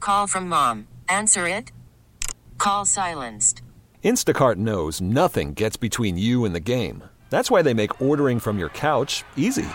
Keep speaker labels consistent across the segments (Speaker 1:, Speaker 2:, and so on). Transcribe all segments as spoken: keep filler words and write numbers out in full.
Speaker 1: Call from mom. Answer it. Call silenced.
Speaker 2: Instacart knows nothing gets between you and the game. That's why they make ordering from your couch easy.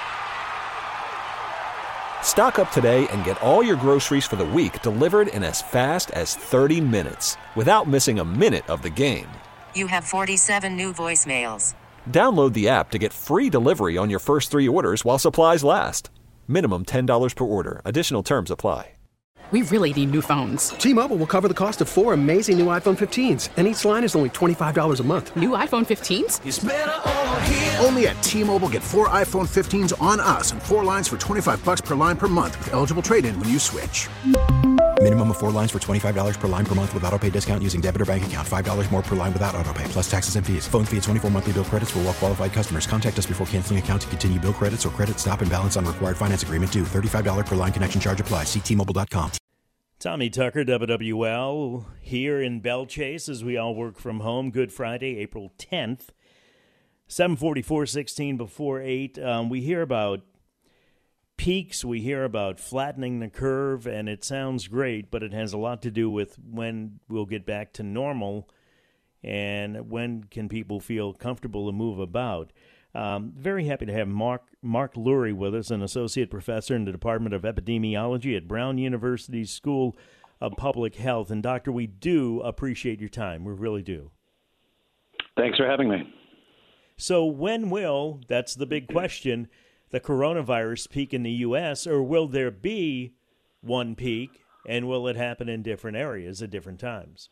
Speaker 2: Stock up today and get all your groceries for the week delivered in as fast as thirty minutes without missing a minute of the game.
Speaker 1: You have forty-seven new voicemails.
Speaker 2: Download the app to get free delivery on your first three orders while supplies last. Minimum ten dollars per order. Additional terms apply.
Speaker 3: We really need new phones.
Speaker 4: T-Mobile will cover the cost of four amazing new iPhone fifteens, and each line is only twenty-five dollars a month.
Speaker 3: New iPhone fifteens?
Speaker 5: It's better over here. Only at T-Mobile, get four iPhone fifteens on us and four lines for twenty-five bucks per line per month with eligible trade-in when you switch.
Speaker 6: Minimum of four lines for twenty-five dollars per line per month with autopay discount using debit or bank account. five dollars more per line without autopay, plus taxes and fees. Phone fee at twenty-four monthly bill credits for well-qualified customers. Contact us before canceling account to continue bill credits or credit stop and balance on required finance agreement due. thirty-five dollars per line connection charge applies. See T Mobile dot com.
Speaker 7: Tommy Tucker, W W L, here in Belle Chase as we all work from home. Good Friday, April tenth, seven forty-four, sixteen before eight. Um, we hear about peaks, we hear about flattening the curve, and it sounds great, but it has a lot to do with when we'll get back to normal and when can people feel comfortable to move about. Um, very happy to have Mark Mark Lurie with us, an associate professor in the Department of Epidemiology at Brown University's School of Public Health. And, Doctor, we do appreciate your time. We really do.
Speaker 8: Thanks for having me.
Speaker 7: So when will, that's the big question, the coronavirus peak in the U S, or will there be one peak, and will it happen in different areas at different times?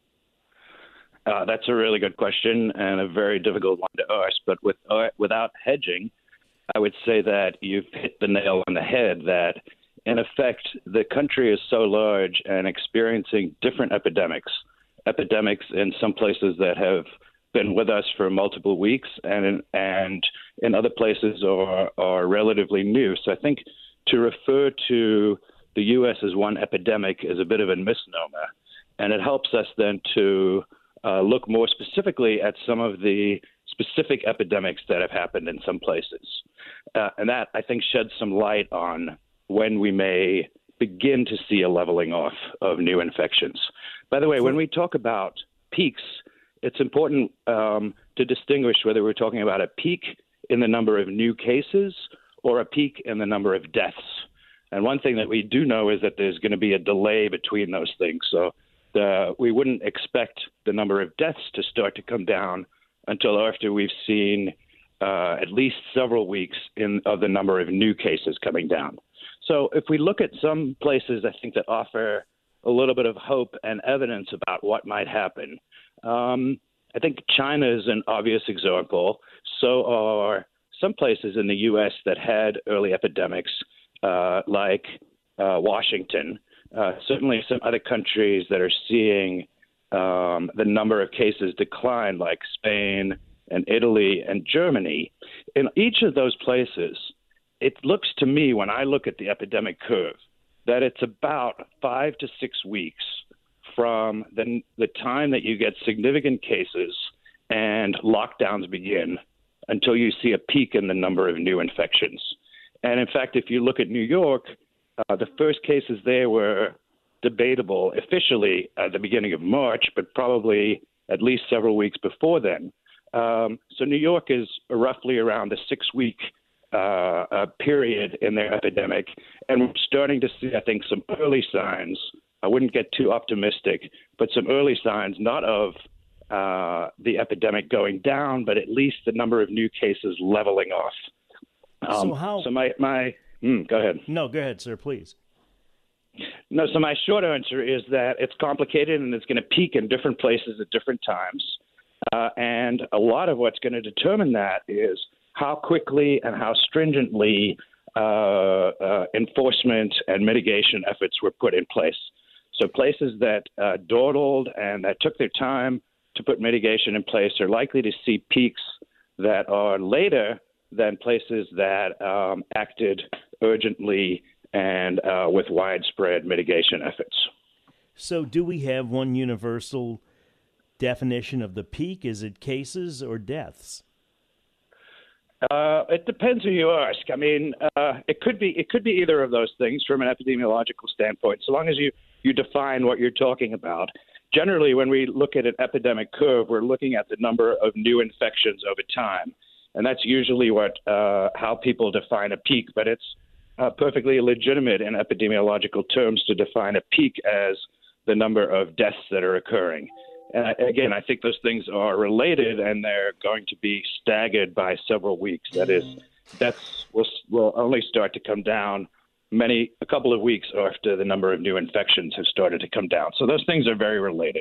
Speaker 8: Uh, that's a really good question and a very difficult one to ask. But with, uh, without hedging, I would say that you've hit the nail on the head that, in effect, the country is so large and experiencing different epidemics, epidemics in some places that have been with us for multiple weeks and in, and in other places are, are relatively new. So I think to refer to the U S as one epidemic is a bit of a misnomer. And it helps us then to Uh, look more specifically at some of the specific epidemics that have happened in some places. Uh, and that, I think, sheds some light on when we may begin to see a leveling off of new infections. By the way, when we talk about peaks, it's important um, to distinguish whether we're talking about a peak in the number of new cases or a peak in the number of deaths. And one thing that we do know is that there's going to be a delay between those things. So Uh, we wouldn't expect the number of deaths to start to come down until after we've seen uh, at least several weeks in of the number of new cases coming down. So if we look at some places, I think that offer a little bit of hope and evidence about what might happen. Um, I think China is an obvious example. So are some places in the U S that had early epidemics, uh, like uh, Washington. Uh, certainly some other countries that are seeing um, the number of cases decline, like Spain and Italy and Germany. In each of those places, it looks to me, when I look at the epidemic curve, that it's about five to six weeks from the, the time that you get significant cases and lockdowns begin until you see a peak in the number of new infections. And in fact, if you look at New York, Uh, the first cases there were debatable officially at the beginning of March, but probably at least several weeks before then. Um, so New York is roughly around a six-week uh, uh, period in their epidemic. And we're starting to see, I think, some early signs. I wouldn't get too optimistic, but some early signs, not of uh, the epidemic going down, but at least the number of new cases leveling off. Um,
Speaker 7: so how?
Speaker 8: So my my. Mm, go ahead.
Speaker 7: No, go ahead, sir, please.
Speaker 8: No, so my short answer is that it's complicated and it's going to peak in different places at different times. Uh, and a lot of what's going to determine that is how quickly and how stringently uh, uh, enforcement and mitigation efforts were put in place. So places that uh, dawdled and that took their time to put mitigation in place are likely to see peaks that are later than places that um, acted urgently and uh, with widespread mitigation efforts.
Speaker 7: So do we have one universal definition of the peak? Is it cases or deaths?
Speaker 8: Uh, it depends who you ask. I mean, uh, it could be it could be either of those things from an epidemiological standpoint, so long as you, you define what you're talking about. Generally, when we look at an epidemic curve, we're looking at the number of new infections over time, and that's usually what uh, how people define a peak. But it's uh, perfectly legitimate in epidemiological terms to define a peak as the number of deaths that are occurring. And again, I think those things are related, and they're going to be staggered by several weeks. That is, deaths will, will only start to come down many a couple of weeks after the number of new infections have started to come down. So those things are very related.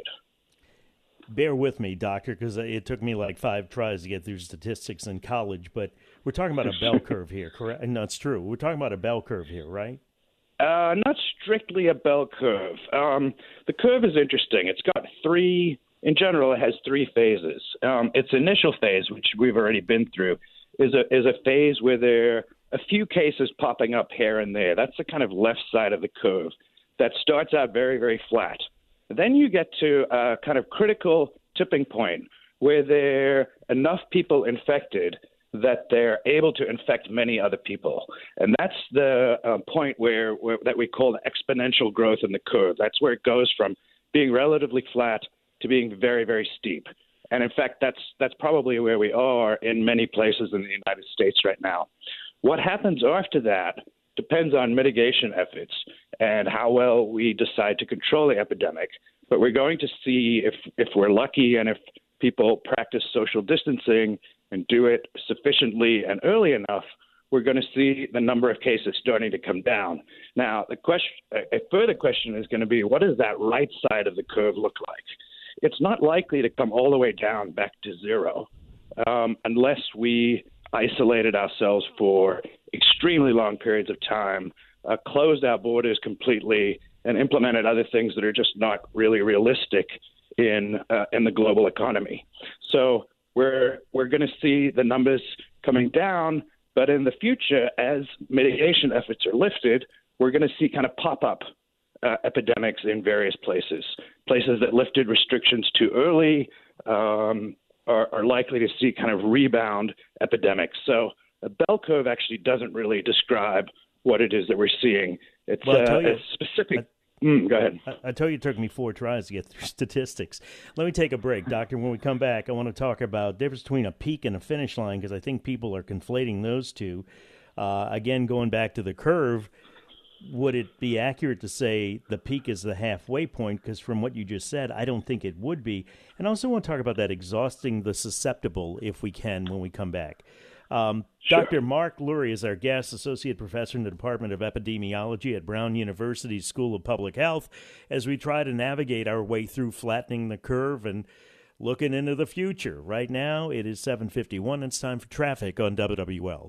Speaker 7: Bear with me, doctor, because it took me like five tries to get through statistics in college. But we're talking about a bell curve here, correct? And that's true. We're talking about a bell curve here, right?
Speaker 8: Uh, not strictly a bell curve. Um, the curve is interesting. It's got three, in general, it has three phases. Um, its initial phase, which we've already been through, is a is a phase where there are a few cases popping up here and there. That's the kind of left side of the curve that starts out very, very flat. Then you get to a kind of critical tipping point where there are enough people infected that they're able to infect many other people. And that's the uh, point where, where that we call the exponential growth in the curve. That's where it goes from being relatively flat to being very, very steep. And in fact, that's that's probably where we are in many places in the United States right now. What happens after that depends on mitigation efforts and how well we decide to control the epidemic. But we're going to see if if we're lucky and if people practice social distancing and do it sufficiently and early enough, we're going to see the number of cases starting to come down. Now, the question, a further question is going to be, what does that right side of the curve look like? It's not likely to come all the way down back to zero um, unless we isolated ourselves for extremely long periods of time, uh, closed our borders completely, and implemented other things that are just not really realistic in uh, in the global economy. So we're we're going to see the numbers coming down, but in the future, as mitigation efforts are lifted, we're going to see kind of pop-up uh, epidemics in various places. Places that lifted restrictions too early um, are, are likely to see kind of rebound epidemics. So a bell curve actually doesn't really describe what it is that we're seeing. It's
Speaker 7: well,
Speaker 8: uh,
Speaker 7: you,
Speaker 8: a specific. I, Mm, go ahead.
Speaker 7: I, I told you it took me four tries to get through statistics. Let me take a break, Doctor. When we come back, I want to talk about the difference between a peak and a finish line, because I think people are conflating those two. Uh, again, going back to the curve, would it be accurate to say the peak is the halfway point? Because from what you just said, I don't think it would be. And I also want to talk about that exhausting the susceptible, if we can, when we come back. Um, sure. Doctor Mark Lurie is our guest, Associate Professor in the Department of Epidemiology at Brown University School of Public Health, as we try to navigate our way through flattening the curve and looking into the future. Right now, it is seven fifty-one, and it's time for traffic on W W L.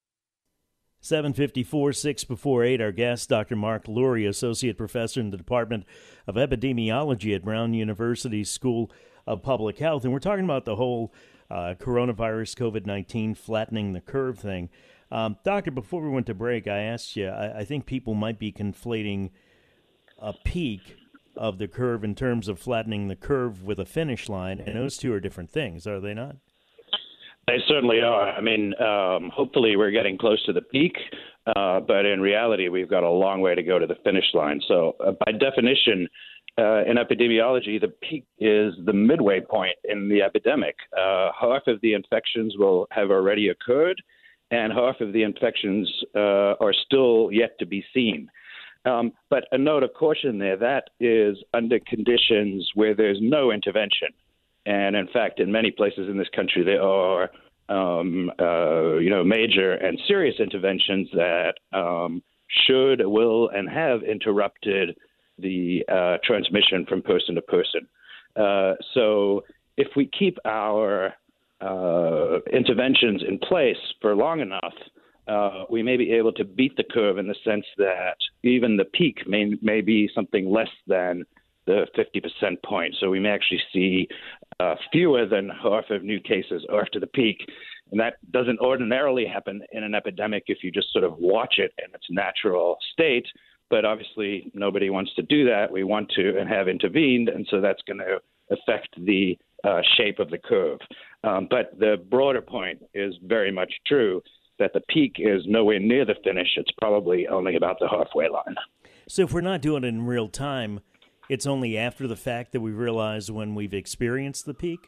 Speaker 7: seven fifty-four, six before eight, our guest, Doctor Mark Lurie, Associate Professor in the Department of Epidemiology at Brown University School of Public Health. And we're talking about the whole uh, coronavirus, COVID nineteen, flattening the curve thing. Um, doctor, before we went to break, I asked you, I, I think people might be conflating a peak of the curve in terms of flattening the curve with a finish line, and those two are different things, are they not?
Speaker 8: They certainly are. I mean, um, hopefully we're getting close to the peak, uh, but in reality, we've got a long way to go to the finish line. So uh, by definition, uh, in epidemiology, the peak is the midway point in the epidemic. Uh, half of the infections will have already occurred, and half of the infections uh, are still yet to be seen. Um, but a note of caution there, that is under conditions where there's no intervention. And in fact, in many places in this country, there are, um, uh, you know, major and serious interventions that um, should, will, and have interrupted the uh, transmission from person to person. Uh, so if we keep our uh, interventions in place for long enough, uh, we may be able to beat the curve in the sense that even the peak may, may be something less than the fifty percent point. So we may actually see uh, fewer than half of new cases after the peak. And that doesn't ordinarily happen in an epidemic if you just sort of watch it in its natural state. But obviously, nobody wants to do that. We want to and have intervened. And so that's going to affect the uh, shape of the curve. Um, but the broader point is very much true, that the peak is nowhere near the finish. It's probably only about the halfway line.
Speaker 7: So if we're not doing it in real time, it's only after the fact that we realize when we've experienced the peak?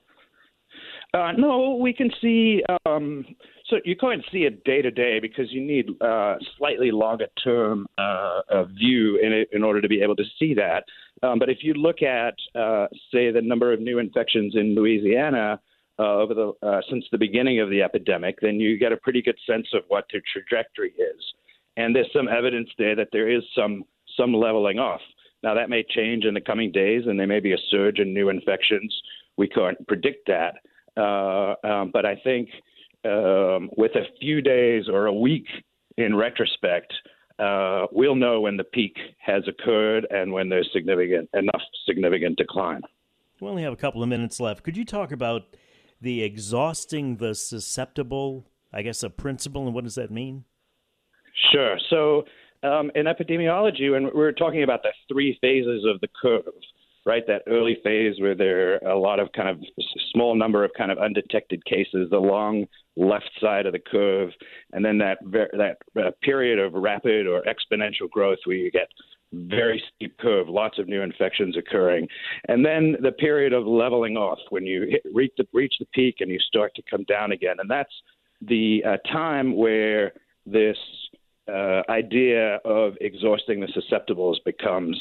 Speaker 8: Uh, no, we can see. Um, so you can't see it day to day because you need uh, slightly longer term uh, uh, view in it in order to be able to see that. Um, but if you look at, uh, say, the number of new infections in Louisiana uh, over the uh, since the beginning of the epidemic, then you get a pretty good sense of what the trajectory is. And there's some evidence there that there is some some leveling off. Now that may change in the coming days, and there may be a surge in new infections. We can't predict that. Uh, um, but I think um, with a few days or a week in retrospect, uh, we'll know when the peak has occurred and when there's significant enough significant decline.
Speaker 7: We only have a couple of minutes left. Could you talk about the exhausting the susceptible, I guess, a principle, and what does that mean?
Speaker 8: Sure. So um, in epidemiology, when we're talking about the three phases of the curve, right, that early phase where there are a lot of kind of small number of kind of undetected cases, the long left side of the curve, and then that that uh, period of rapid or exponential growth where you get very steep curve, lots of new infections occurring, and then the period of leveling off when you hit, reach, the, reach the peak and you start to come down again. And that's the uh, time where this uh, idea of exhausting the susceptibles becomes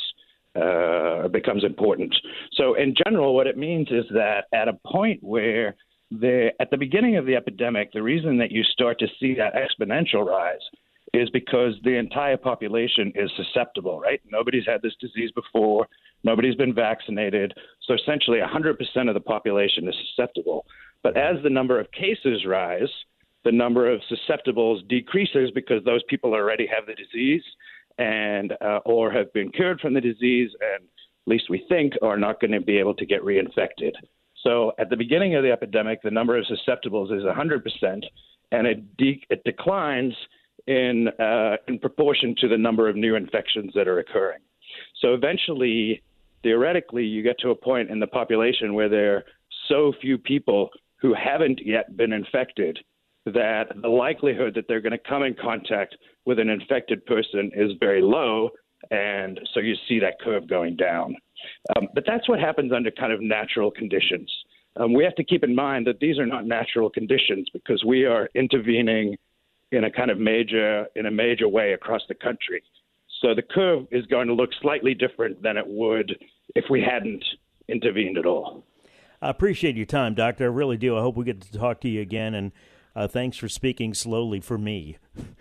Speaker 8: Uh, becomes important. So in general, what it means is that at a point where the, at the beginning of the epidemic, the reason that you start to see that exponential rise is because the entire population is susceptible, right? Nobody's had this disease before. Nobody's been vaccinated. So essentially one hundred percent of the population is susceptible. But as the number of cases rise, the number of susceptibles decreases because those people already have the disease and uh, or have been cured from the disease and, at least we think, are not going to be able to get reinfected. So at the beginning of the epidemic, the number of susceptibles is one hundred percent, and it, de- it declines in uh, in proportion to the number of new infections that are occurring. So eventually, theoretically, you get to a point in the population where there are so few people who haven't yet been infected that the likelihood that they're going to come in contact with an infected person is very low, and so you see that curve going down. Um, but that's what happens under kind of natural conditions. Um, we have to keep in mind that these are not natural conditions because we are intervening in a kind of major, in a major way across the country. So the curve is going to look slightly different than it would if we hadn't intervened at all.
Speaker 7: I appreciate your time, Doctor. I really do. I hope we get to talk to you again, and Uh, thanks for speaking slowly for me.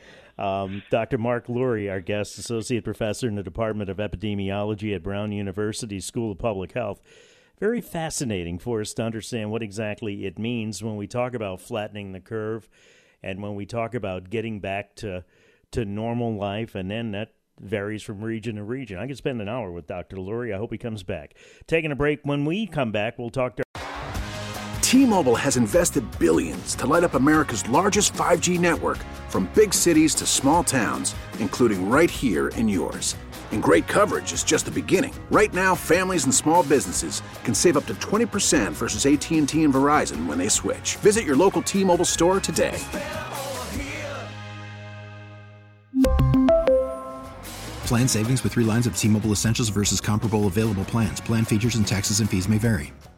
Speaker 7: Um, Doctor Mark Lurie, our guest, Associate Professor in the Department of Epidemiology at Brown University School of Public Health. Very fascinating for us to understand what exactly it means when we talk about flattening the curve and when we talk about getting back to, to normal life, and then that varies from region to region. I could spend an hour with Doctor Lurie. I hope he comes back. Taking a break. When we come back, we'll talk to
Speaker 5: T-Mobile has invested billions to light up America's largest five G network, from big cities to small towns, including right here in yours. And great coverage is just the beginning. Right now, families and small businesses can save up to twenty percent versus A T and T and Verizon when they switch. Visit your local T-Mobile store today.
Speaker 6: Plan savings with three lines of T-Mobile Essentials versus comparable available plans. Plan features and taxes and fees may vary.